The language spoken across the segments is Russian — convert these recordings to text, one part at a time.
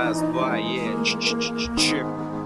Раз, два, чик.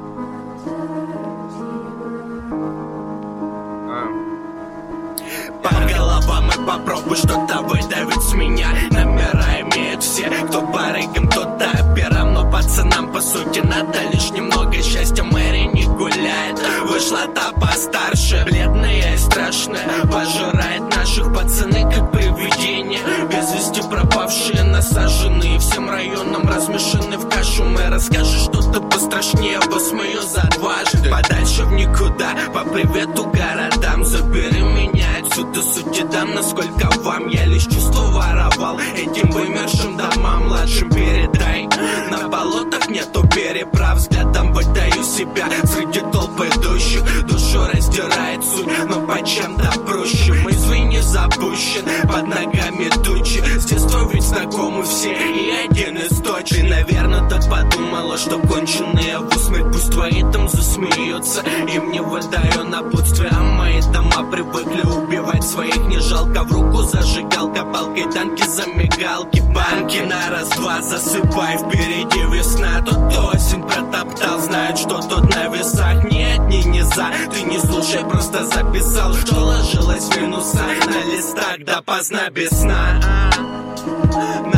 По головам и попробуй что-то выдавить с меня. Номера имеют все, кто барыгам, кто-то операм. Но пацанам по сути надо лишь немного счастья. Мэри не гуляет, вышла та постарше, бледная и страшная, пожирает наших пацаны как привидения. Без вести пропавшие, насаженные всем районам, размешаны в кашу. Мы расскажешь что-то пострашнее, посмеются дважды. Подальше в никуда, по привету городам. Забери меня отсюда, сути дам, насколько вам я лишь чувство воровал. Этим вымершим домам младшим передай. На болотах нету переправ, взглядом выдаю себя среди толпы идущих. Душу раздирает суть, но по чем-то проще. Мой звень запущен, под ногами тучи. С детства ведь знакомы все, и один из точек. Наверное, так подумала, что конченые в усмерть. Пусть твои там засмеются, им не выдаю напутствие. А мои дома привыкли убивать своих, не жалко. В руку зажигалка, палкой танки за мигалки. Банки на раз-два засыпай, впереди весна. Тут осень протоптал, знает, что тут на весах. Нет, не за, ты не слушай, просто записал, что ложилось в минуса на листах допоздна без сна.